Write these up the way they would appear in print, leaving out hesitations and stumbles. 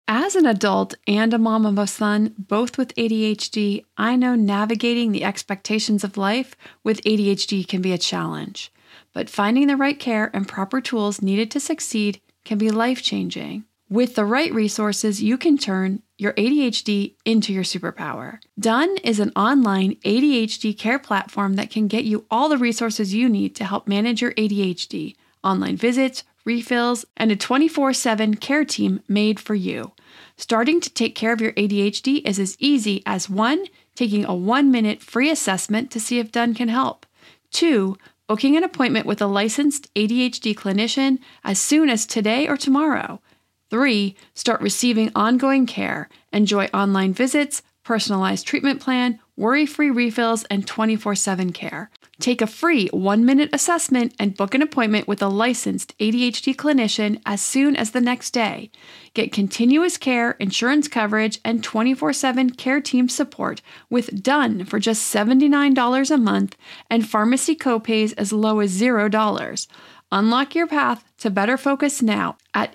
As an adult and a mom of a son, both with ADHD, I know navigating the expectations of life with ADHD can be a challenge. But finding the right care and proper tools needed to succeed can be life-changing. With the right resources, you can turn your ADHD into your superpower. Done is an online ADHD care platform that can get you all the resources you need to help manage your ADHD, online visits, refills, and a 24/7 care team made for you. Starting to take care of your ADHD is as easy as 1. Taking a 1-minute free assessment to see if Done can help. 2. Booking an appointment with a licensed ADHD clinician as soon as today or tomorrow. 3. Start receiving ongoing care. Enjoy online visits, personalized treatment plan, worry-free refills, and 24/7 care. Take a free 1-minute assessment and book an appointment with a licensed ADHD clinician as soon as the next day. Get continuous care, insurance coverage, and 24/7 care team support with Done for just $79 a month and pharmacy copays as low as $0. Unlock your path to better focus now at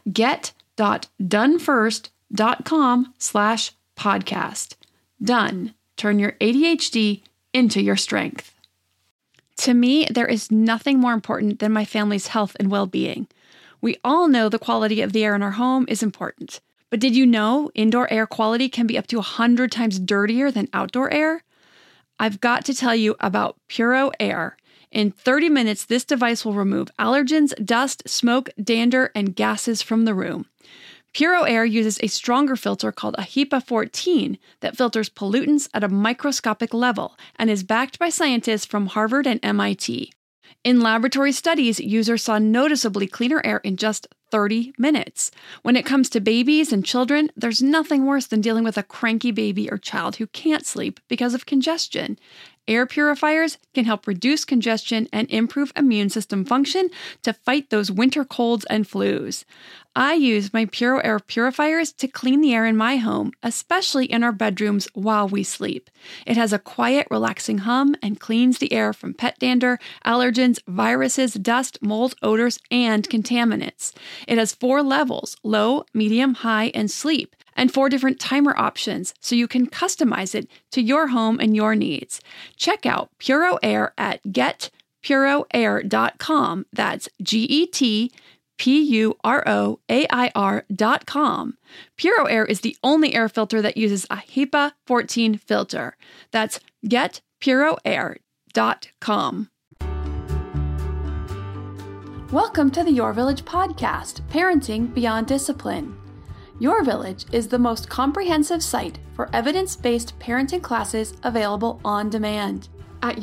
get.donefirst.com/podcast. Done. Turn your ADHD into your strength. To me, there is nothing more important than my family's health and well-being. We all know the quality of the air in our home is important. But did you know indoor air quality can be up to 100 times dirtier than outdoor air? I've got to tell you about Puro Air. In 30 minutes, this device will remove allergens, dust, smoke, dander, and gases from the room. Puro Air uses a stronger filter called a HEPA 14 that filters pollutants at a microscopic level and is backed by scientists from Harvard and MIT. In laboratory studies, users saw noticeably cleaner air in just 30 minutes. When it comes to babies and children, there's nothing worse than dealing with a cranky baby or child who can't sleep because of congestion. Air purifiers can help reduce congestion and improve immune system function to fight those winter colds and flus. I use my Puro Air purifiers to clean the air in my home, especially in our bedrooms while we sleep. It has a quiet, relaxing hum and cleans the air from pet dander, allergens, viruses, dust, mold, odors, and contaminants. It has 4 levels: low, medium, high, and sleep, and 4 different timer options so you can customize it to your home and your needs. Check out Puro Air at getpuroair.com. That's GETPUROAIR.com. Puro Air is the only air filter that uses a HEPA 14 filter. That's getpuroair.com. Welcome to the Your Village podcast, Parenting Beyond Discipline. Your Village is the most comprehensive site for evidence-based parenting classes available on demand at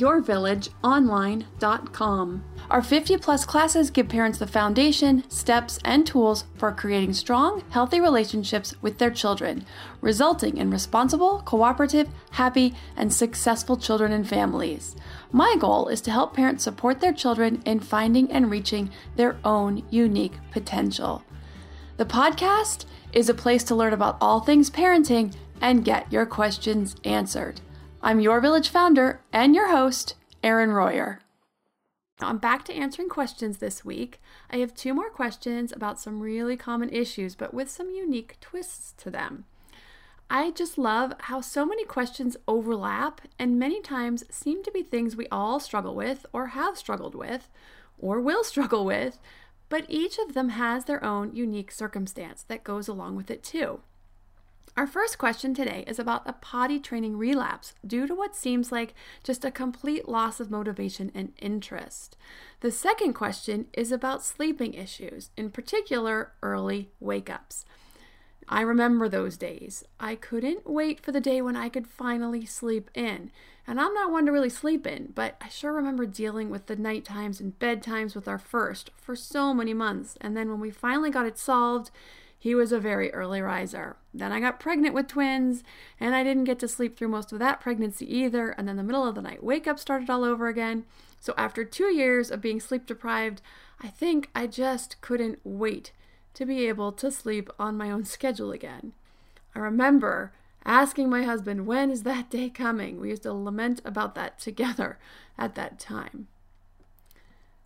yourvillageonline.com. Our 50-plus classes give parents the foundation, steps, and tools for creating strong, healthy relationships with their children, resulting in responsible, cooperative, happy, and successful children and families. My goal is to help parents support their children in finding and reaching their own unique potential. The podcast is a place to learn about all things parenting and get your questions answered. I'm Your Village founder and your host, Erin Royer. I'm back to answering questions this week. I have 2 more questions about some really common issues, but with some unique twists to them. I just love how so many questions overlap and many times seem to be things we all struggle with or have struggled with or will struggle with, but each of them has their own unique circumstance that goes along with it too. Our first question today is about a potty training relapse due to what seems like just a complete loss of motivation and interest. The second question is about sleeping issues, in particular early wake-ups. I remember those days. I couldn't wait for the day when I could finally sleep in. And I'm not one to really sleep in, but I sure remember dealing with the night times and bedtimes with our first for so many months. And then when we finally got it solved, he was a very early riser. Then I got pregnant with twins, and I didn't get to sleep through most of that pregnancy either. And then the middle of the night wake up started all over again. So after 2 years of being sleep deprived, I think I just couldn't wait to be able to sleep on my own schedule again. I remember asking my husband, when is that day coming? We used to lament about that together at that time.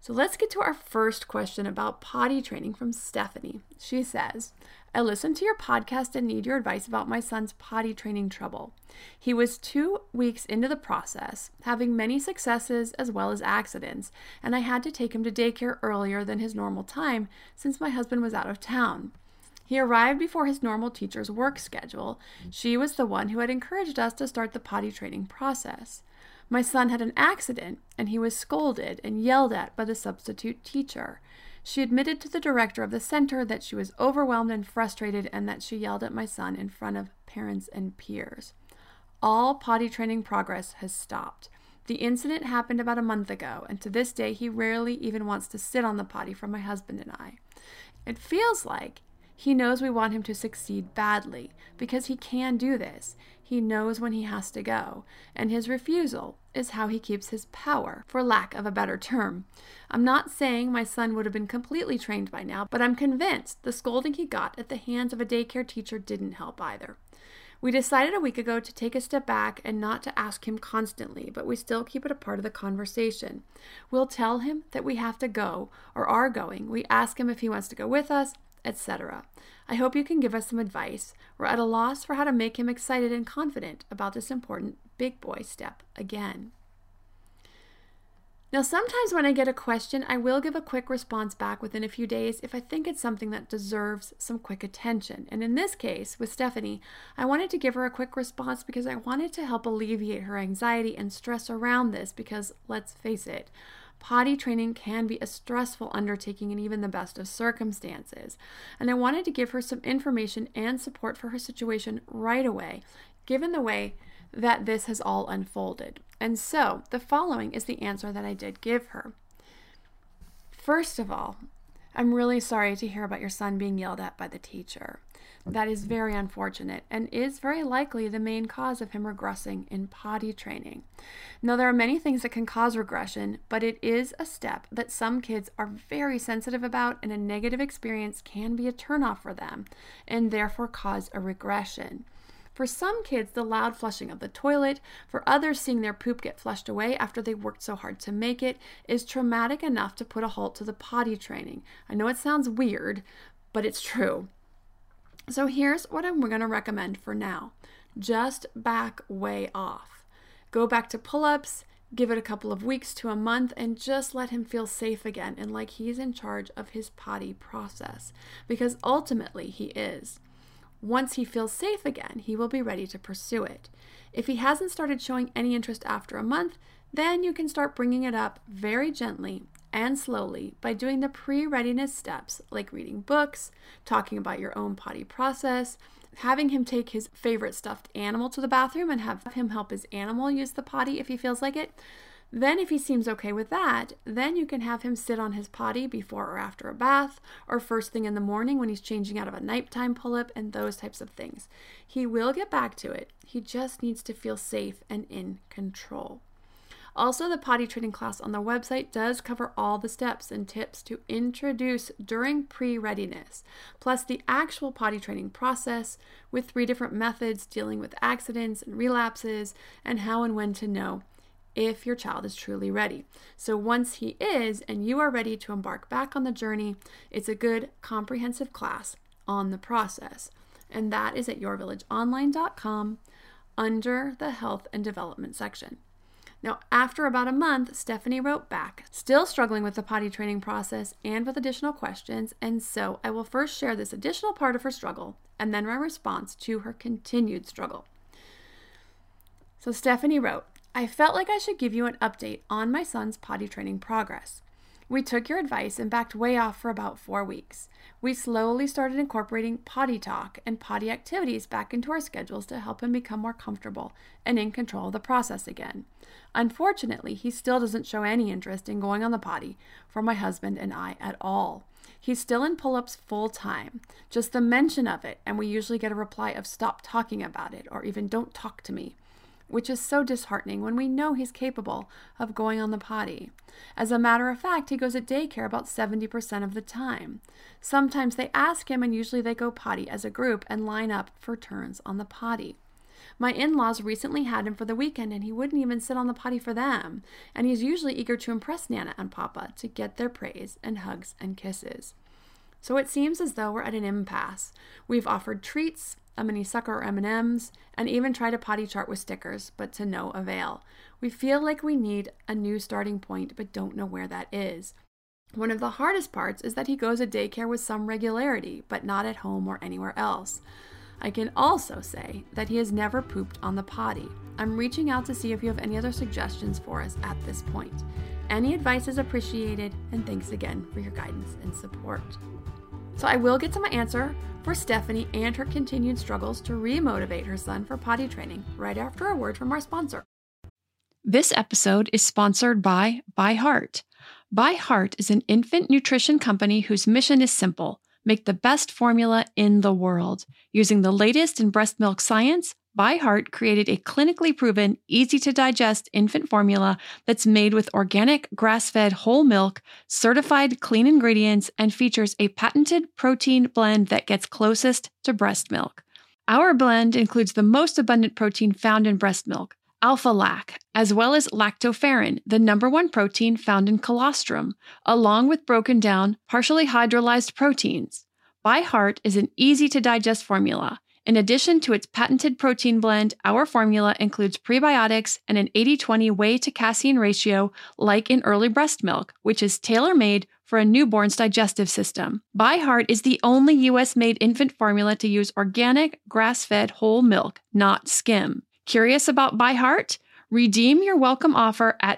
So let's get to our first question about potty training from Stephanie. She says, I listened to your podcast and need your advice about my son's potty training trouble. He was 2 weeks into the process, having many successes as well as accidents, and I had to take him to daycare earlier than his normal time since my husband was out of town. He arrived before his normal teacher's work schedule. She was the one who had encouraged us to start the potty training process. My son had an accident, and he was scolded and yelled at by the substitute teacher. She admitted to the director of the center that she was overwhelmed and frustrated and that she yelled at my son in front of parents and peers. All potty training progress has stopped. The incident happened about a month ago, and to this day he rarely even wants to sit on the potty for my husband and I. It feels like he knows we want him to succeed badly because he can do this. He knows when he has to go, and his refusal is how he keeps his power, for lack of a better term. I'm not saying my son would have been completely trained by now, but I'm convinced the scolding he got at the hands of a daycare teacher didn't help either. We decided a week ago to take a step back and not to ask him constantly, but we still keep it a part of the conversation. We'll tell him that we have to go or are going. We ask him if he wants to go with us, etc. I hope you can give us some advice. We're at a loss for how to make him excited and confident about this important big boy step again. Now, sometimes when I get a question, I will give a quick response back within a few days if I think it's something that deserves some quick attention. And in this case, with Stephanie, I wanted to give her a quick response because I wanted to help alleviate her anxiety and stress around this because, let's face it, potty training can be a stressful undertaking in even the best of circumstances. And I wanted to give her some information and support for her situation right away, given the way that this has all unfolded. And so the following is the answer that I did give her. First of all, I'm really sorry to hear about your son being yelled at by the teacher. That is very unfortunate and is very likely the main cause of him regressing in potty training. Now, there are many things that can cause regression, but it is a step that some kids are very sensitive about, and a negative experience can be a turnoff for them and therefore cause a regression. For some kids, the loud flushing of the toilet, for others seeing their poop get flushed away after they worked so hard to make it, is traumatic enough to put a halt to the potty training. I know it sounds weird, but it's true. So here's what I'm going to recommend for now. Just back way off. Go back to pull-ups, give it a couple of weeks to a month, and just let him feel safe again and like he's in charge of his potty process, because ultimately he is. Once he feels safe again, he will be ready to pursue it. If he hasn't started showing any interest after a month, then you can start bringing it up very gently and slowly by doing the pre-readiness steps like reading books, talking about your own potty process, having him take his favorite stuffed animal to the bathroom and have him help his animal use the potty if he feels like it. Then if he seems okay with that, then you can have him sit on his potty before or after a bath, or first thing in the morning when he's changing out of a nighttime pull-up, and those types of things. He will get back to it. He just needs to feel safe and in control. Also, the potty training class on the website does cover all the steps and tips to introduce during pre-readiness, plus the actual potty training process with 3 different methods dealing with accidents and relapses and how and when to know if your child is truly ready. So once he is and you are ready to embark back on the journey, it's a good comprehensive class on the process. And that is at yourvillageonline.com under the Health and Development section. Now, after about a month, Stephanie wrote back, still struggling with the potty training process and with additional questions, and so I will first share this additional part of her struggle and then my response to her continued struggle. So Stephanie wrote, I felt like I should give you an update on my son's potty training progress. We took your advice and backed way off for about 4 weeks. We slowly started incorporating potty talk and potty activities back into our schedules to help him become more comfortable and in control of the process again. Unfortunately, he still doesn't show any interest in going on the potty for my husband and I at all. He's still in pull-ups full time. Just the mention of it, and we usually get a reply of stop talking about it or even don't talk to me, which is so disheartening when we know he's capable of going on the potty. As a matter of fact, he goes at daycare about 70% of the time. Sometimes they ask him, and usually they go potty as a group and line up for turns on the potty. My in-laws recently had him for the weekend and he wouldn't even sit on the potty for them. And he's usually eager to impress Nana and Papa to get their praise and hugs and kisses. So it seems as though we're at an impasse. We've offered treats, a mini sucker or M&Ms, and even tried a potty chart with stickers, but to no avail. We feel like we need a new starting point, but don't know where that is. One of the hardest parts is that he goes to daycare with some regularity, but not at home or anywhere else. I can also say that he has never pooped on the potty. I'm reaching out to see if you have any other suggestions for us at this point. Any advice is appreciated, and thanks again for your guidance and support. So I will get to my answer for Stephanie and her continued struggles to re-motivate her son for potty training right after a word from our sponsor. This episode is sponsored by ByHeart. ByHeart is an infant nutrition company whose mission is simple: make the best formula in the world. Using the latest in breast milk science, ByHeart created a clinically proven, easy-to-digest infant formula that's made with organic, grass-fed whole milk, certified clean ingredients, and features a patented protein blend that gets closest to breast milk. Our blend includes the most abundant protein found in breast milk, alpha-lac, as well as lactoferrin, the number one protein found in colostrum, along with broken down, partially hydrolyzed proteins. ByHeart is an easy-to-digest formula. In addition to its patented protein blend, our formula includes prebiotics and an 80-20 whey to casein ratio like in early breast milk, which is tailor-made for a newborn's digestive system. ByHeart is the only U.S.-made infant formula to use organic, grass-fed whole milk, not skim. Curious about ByHeart? Redeem your welcome offer at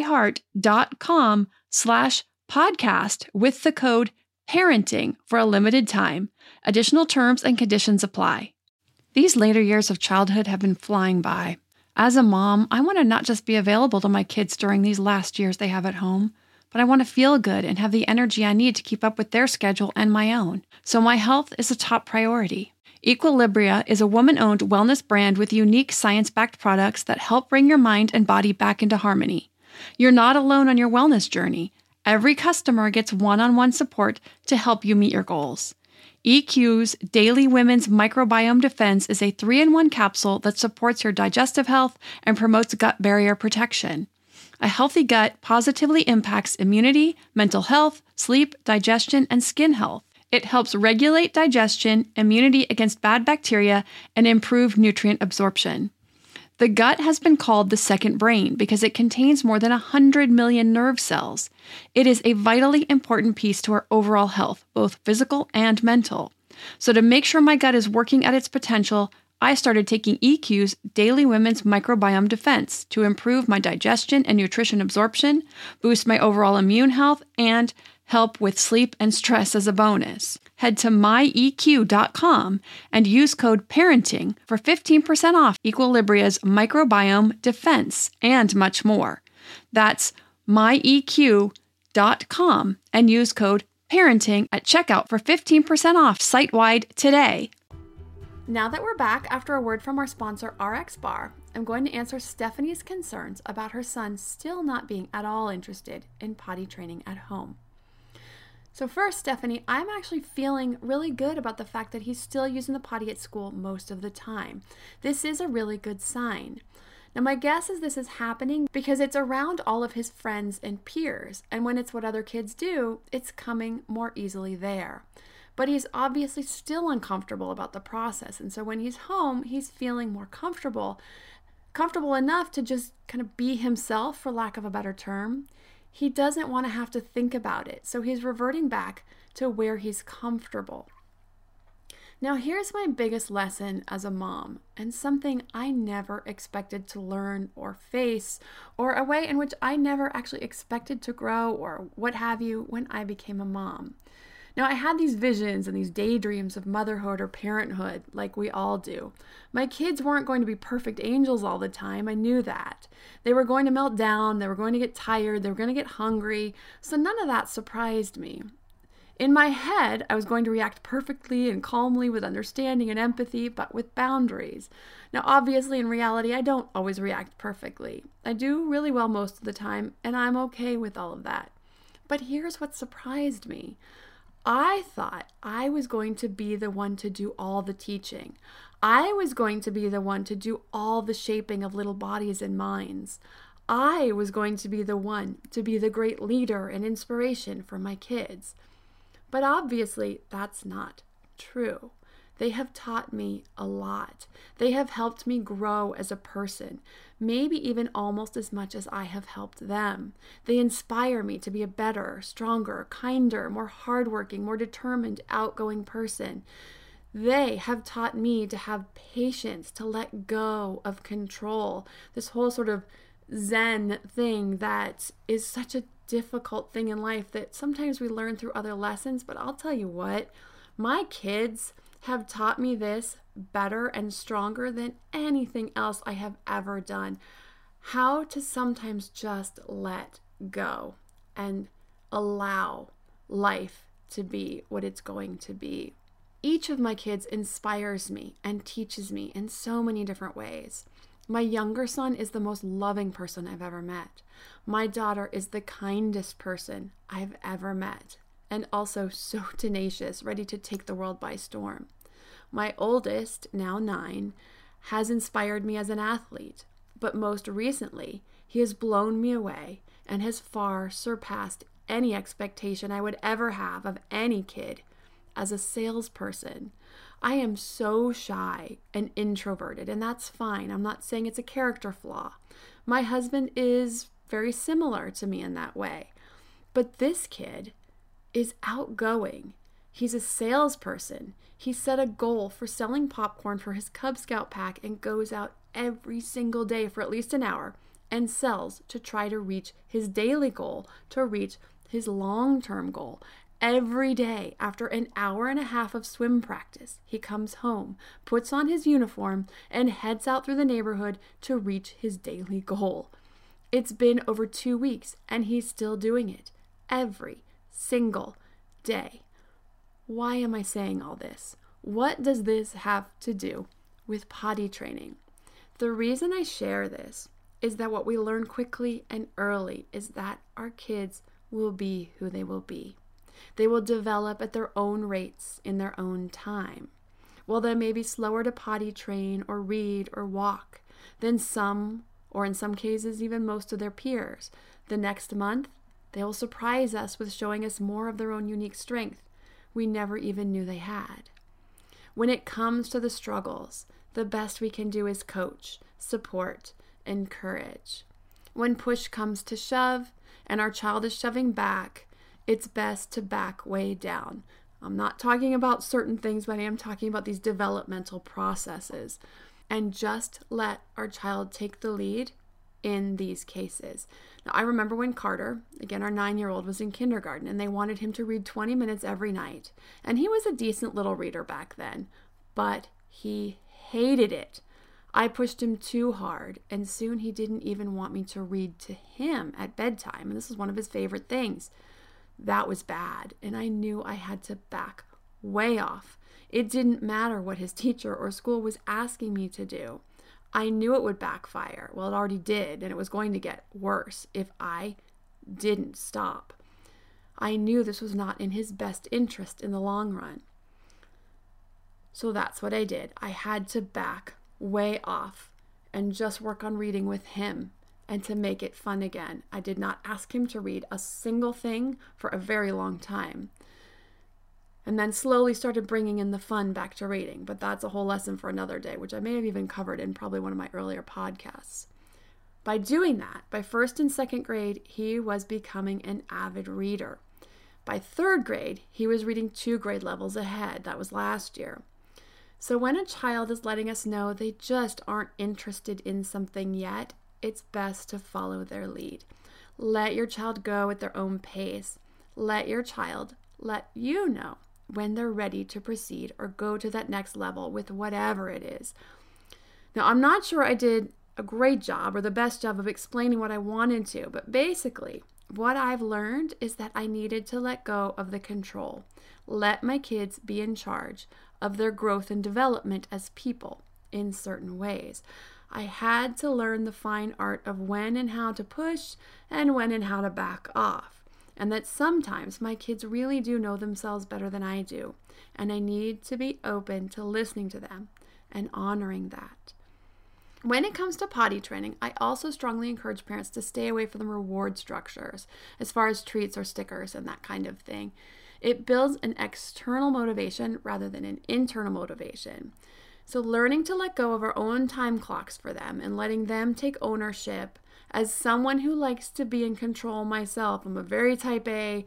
byheart.com/podcast with the code PARENTING for a limited time. Additional terms and conditions apply. These later years of childhood have been flying by. As a mom, I want to not just be available to my kids during these last years they have at home, but I want to feel good and have the energy I need to keep up with their schedule and my own. So my health is a top priority. Equilibria is a woman-owned wellness brand with unique science-backed products that help bring your mind and body back into harmony. You're not alone on your wellness journey. Every customer gets one-on-one support to help you meet your goals. EQ's Daily Women's Microbiome Defense is a 3-in-1 capsule that supports your digestive health and promotes gut barrier protection. A healthy gut positively impacts immunity, mental health, sleep, digestion, and skin health. It helps regulate digestion, immunity against bad bacteria, and improve nutrient absorption. The gut has been called the second brain because it contains more than 100 million nerve cells. It is a vitally important piece to our overall health, both physical and mental. So to make sure my gut is working at its potential, I started taking EQ's Daily Women's Microbiome Defense to improve my digestion and nutrition absorption, boost my overall immune health, and help with sleep and stress as a bonus. Head to myeq.com and use code PARENTING for 15% off Equilibria's Microbiome Defense and much more. That's myeq.com and use code PARENTING at checkout for 15% off site-wide today. Now that we're back after a word from our sponsor, RxBar, I'm going to answer Stephanie's concerns about her son still not being at all interested in potty training at home. So first, Stephanie, I'm actually feeling really good about the fact that he's still using the potty at school most of the time. This is a really good sign. Now, my guess is this is happening because it's around all of his friends and peers, and when it's what other kids do, it's coming more easily there. But he's obviously still uncomfortable about the process, and so when he's home, he's feeling more comfortable enough to just kind of be himself, for lack of a better term. He doesn't want to have to think about it, so he's reverting back to where he's comfortable. Now, here's my biggest lesson as a mom, and something I never expected to learn or face, or a way in which I never actually expected to grow or what have you when I became a mom. Now, I had these visions and these daydreams of motherhood or parenthood, like we all do. My kids weren't going to be perfect angels all the time. I knew that. They were going to melt down. They were going to get tired. They were going to get hungry. So none of that surprised me. In my head, I was going to react perfectly and calmly with understanding and empathy, but with boundaries. Now, obviously, in reality, I don't always react perfectly. I do really well most of the time, and I'm okay with all of that. But here's what surprised me. I thought I was going to be the one to do all the teaching. I was going to be the one to do all the shaping of little bodies and minds. I was going to be the one to be the great leader and inspiration for my kids. But obviously, that's not true. They have taught me a lot. They have helped me grow as a person, maybe even almost as much as I have helped them. They inspire me to be a better, stronger, kinder, more hardworking, more determined, outgoing person. They have taught me to have patience, to let go of control, this whole sort of Zen thing that is such a difficult thing in life that sometimes we learn through other lessons. But I'll tell you what, my kids have taught me this better and stronger than anything else I have ever done. How to sometimes just let go and allow life to be what it's going to be. Each of my kids inspires me and teaches me in so many different ways. My younger son is the most loving person I've ever met. My daughter is the kindest person I've ever met, and also so tenacious, ready to take the world by storm. My oldest, now 9, has inspired me as an athlete, but most recently, he has blown me away and has far surpassed any expectation I would ever have of any kid as a salesperson. I am so shy and introverted, and that's fine. I'm not saying it's a character flaw. My husband is very similar to me in that way. But this kid is outgoing. He's a salesperson. He set a goal for selling popcorn for his Cub Scout pack and goes out every single day for at least an hour and sells to try to reach his daily goal, to reach his long-term goal. Every day, after an hour and a half of swim practice, he comes home, puts on his uniform, and heads out through the neighborhood to reach his daily goal. It's been over 2 weeks, and he's still doing it every single day. Why am I saying all this? What does this have to do with potty training? The reason I share this is that what we learn quickly and early is that our kids will be who they will be. They will develop at their own rates in their own time. While they may be slower to potty train or read or walk than some, or in some cases even most of their peers, the next month they will surprise us with showing us more of their own unique strength we never even knew they had. When it comes to the struggles, the best we can do is coach, support, encourage. When push comes to shove and our child is shoving back, it's best to back way down. I'm not talking about certain things, but I am talking about these developmental processes. And just let our child take the lead in these cases. Now, I remember when Carter, again, our 9-year-old, was in kindergarten, and they wanted him to read 20 minutes every night. And he was a decent little reader back then, but he hated it. I pushed him too hard, and soon he didn't even want me to read to him at bedtime. And this was one of his favorite things. That was bad, and I knew I had to back way off. It didn't matter what his teacher or school was asking me to do. I knew it would backfire. Well, it already did, and it was going to get worse if I didn't stop. I knew this was not in his best interest in the long run. So that's what I did. I had to back way off and just work on reading with him and to make it fun again. I did not ask him to read a single thing for a very long time. And then slowly started bringing in the fun back to reading. But that's a whole lesson for another day, which I may have even covered in probably one of my earlier podcasts. By doing that, by 1st and 2nd grade, he was becoming an avid reader. By 3rd grade, he was reading 2 grade levels ahead. That was last year. So when a child is letting us know they just aren't interested in something yet, it's best to follow their lead. Let your child go at their own pace. Let your child let you know when they're ready to proceed or go to that next level with whatever it is. Now, I'm not sure I did a great job or the best job of explaining what I wanted to, but basically, what I've learned is that I needed to let go of the control. Let my kids be in charge of their growth and development as people in certain ways. I had to learn the fine art of when and how to push and when and how to back off. and that sometimes my kids really do know themselves better than I do, and I need to be open to listening to them and honoring that. When it comes to potty training, I also strongly encourage parents to stay away from the reward structures as far as treats or stickers and that kind of thing. It builds an external motivation rather than an internal motivation. So learning to let go of our own time clocks for them and letting them take ownership. As someone who likes to be in control myself, I'm a very type A,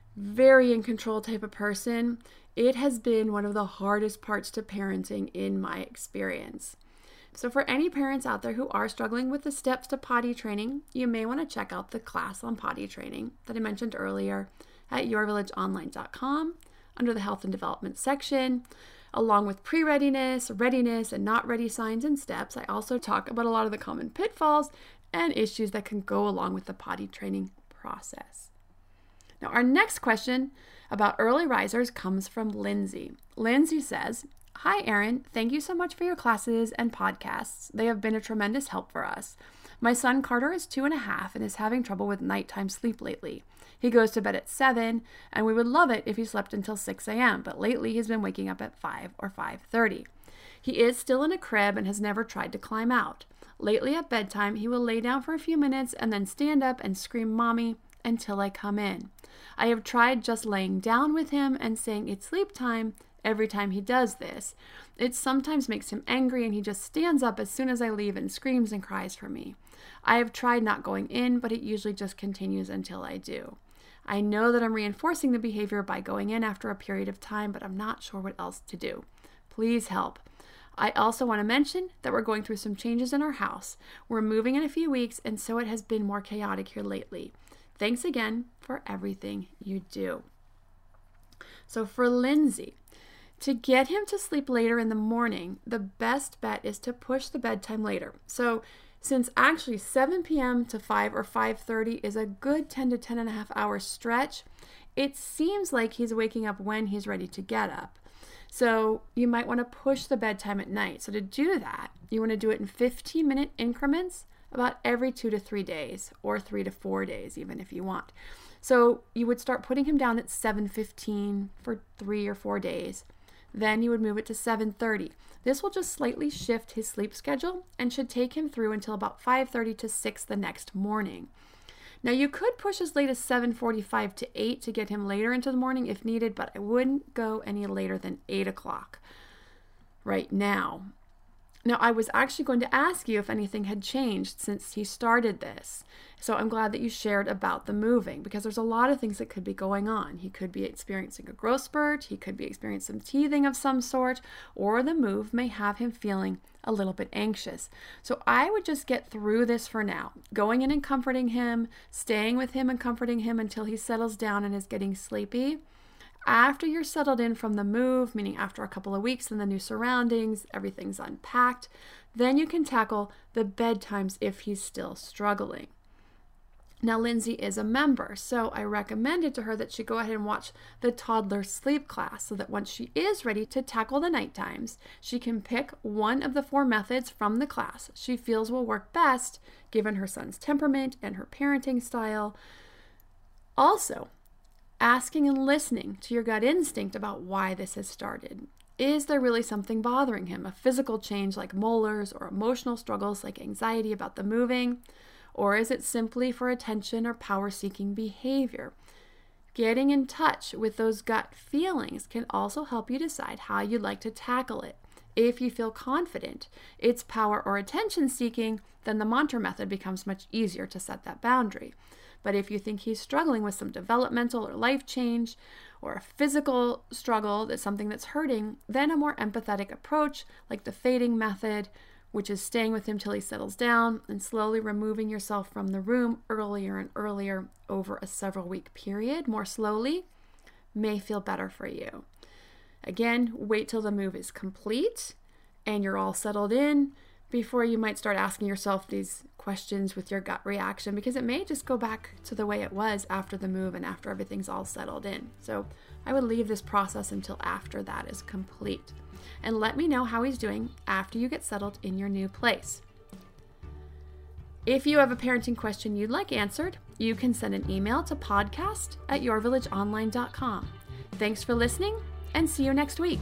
very in control type of person. It has been one of the hardest parts to parenting in my experience. So for any parents out there who are struggling with the steps to potty training, you may want to check out the class on potty training that I mentioned earlier at yourvillageonline.com under the health and development section. Along with pre-readiness, readiness, and not ready signs and steps, I also talk about a lot of the common pitfalls and issues that can go along with the potty training process. Now, our next question about early risers comes from Lindsay. Lindsay says, "Hi, Erin. Thank you so much for your classes and podcasts. They have been a tremendous help for us. My son Carter is 2.5 and is having trouble with nighttime sleep lately. He goes to bed at 7, and we would love it if he slept until 6 a.m., but lately he's been waking up at 5 or 5:30. He is still in a crib and has never tried to climb out. Lately at bedtime, he will lay down for a few minutes and then stand up and scream, 'Mommy,' until I come in. I have tried just laying down with him and saying it's sleep time every time he does this. It sometimes makes him angry and he just stands up as soon as I leave and screams and cries for me. I have tried not going in, but it usually just continues until I do. I know that I'm reinforcing the behavior by going in after a period of time, but I'm not sure what else to do. Please help. I also want to mention that we're going through some changes in our house. We're moving in a few weeks, and so it has been more chaotic here lately. Thanks again for everything you do." So for Lindsay, to get him to sleep later in the morning, the best bet is to push the bedtime later. So since actually 7 p.m. to 5 or 5:30 is a good 10 to 10 and a half hour stretch, it seems like he's waking up when he's ready to get up. So you might want to push the bedtime at night. So to do that, you want to do it in 15-minute increments about every 2 to 3 days, or 3 to 4 days even if you want. So you would start putting him down at 7:15 for 3 or 4 days. Then you would move it to 7:30. This will just slightly shift his sleep schedule and should take him through until about 5:30 to 6 the next morning. Now you could push as late as 7:45 to 8 to get him later into the morning if needed, but I wouldn't go any later than 8 o'clock right now. Now, I was actually going to ask you if anything had changed since he started this. So I'm glad that you shared about the moving, because there's a lot of things that could be going on. He could be experiencing a growth spurt, he could be experiencing some teething of some sort, or the move may have him feeling a little bit anxious. So I would just get through this for now, going in and comforting him, staying with him and comforting him until he settles down and is getting sleepy. After you're settled in from the move, meaning after a couple of weeks in the new surroundings, everything's unpacked, then you can tackle the bedtimes if he's still struggling. Now, Lindsay is a member, so I recommended to her that she go ahead and watch the toddler sleep class so that once she is ready to tackle the night times, she can pick one of the 4 methods from the class she feels will work best given her son's temperament and her parenting style. Also, asking and listening to your gut instinct about why this has started. Is there really something bothering him? A physical change like molars, or emotional struggles like anxiety about the moving? Or is it simply for attention or power-seeking behavior? Getting in touch with those gut feelings can also help you decide how you'd like to tackle it. If you feel confident it's power or attention-seeking, then the mantra method becomes much easier to set that boundary. But if you think he's struggling with some developmental or life change or a physical struggle, that's something that's hurting, then a more empathetic approach like the fading method, which is staying with him till he settles down and slowly removing yourself from the room earlier and earlier over a several-week period, more slowly, may feel better for you. Again, wait till the move is complete and you're all settled in before you might start asking yourself these questions with your gut reaction, because it may just go back to the way it was after the move and after everything's all settled in. So I would leave this process until after that is complete. And let me know how he's doing after you get settled in your new place. If you have a parenting question you'd like answered, you can send an email to podcast@yourvillageonline.com. Thanks for listening, and see you next week.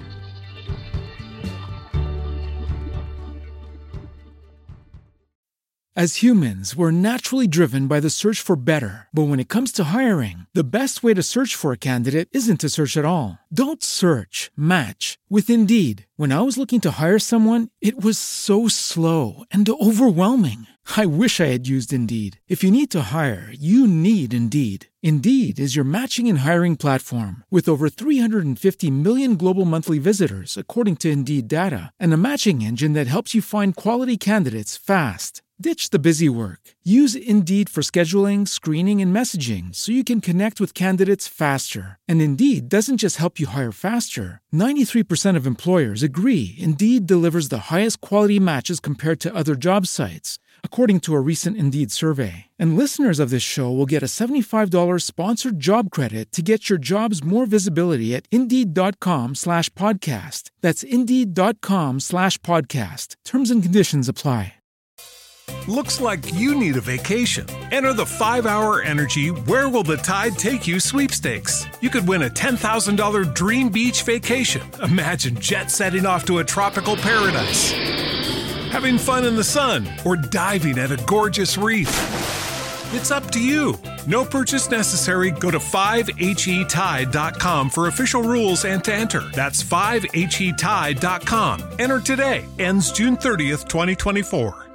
As humans, we're naturally driven by the search for better. But when it comes to hiring, the best way to search for a candidate isn't to search at all. Don't search, match with Indeed. When I was looking to hire someone, it was so slow and overwhelming. I wish I had used Indeed. If you need to hire, you need Indeed. Indeed is your matching and hiring platform with over 350 million global monthly visitors, according to Indeed data, and a matching engine that helps you find quality candidates fast. Ditch the busy work. Use Indeed for scheduling, screening, and messaging so you can connect with candidates faster. And Indeed doesn't just help you hire faster. 93% of employers agree Indeed delivers the highest quality matches compared to other job sites, according to a recent Indeed survey. And listeners of this show will get a $75 sponsored job credit to get your jobs more visibility at Indeed.com/podcast. That's Indeed.com/podcast. Terms and conditions apply. Looks like you need a vacation. Enter the 5-Hour Energy Where Will the Tide Take You sweepstakes. You could win a $10,000 dream beach vacation. Imagine jet setting off to a tropical paradise, having fun in the sun, or diving at a gorgeous reef. It's up to you. No purchase necessary. Go to 5HETide.com for official rules and to enter. That's 5HETide.com. Enter today. Ends June 30th, 2024.